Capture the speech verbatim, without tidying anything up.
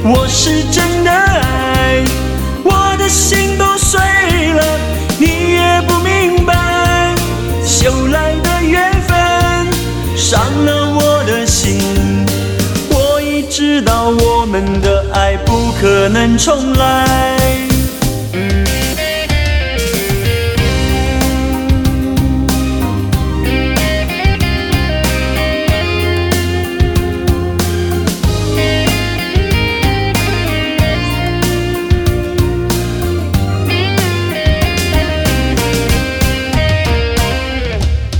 我是真的爱，我的心都碎了，你也不明白，修来的缘分伤了我的心。我已知道我们的爱不可能重来。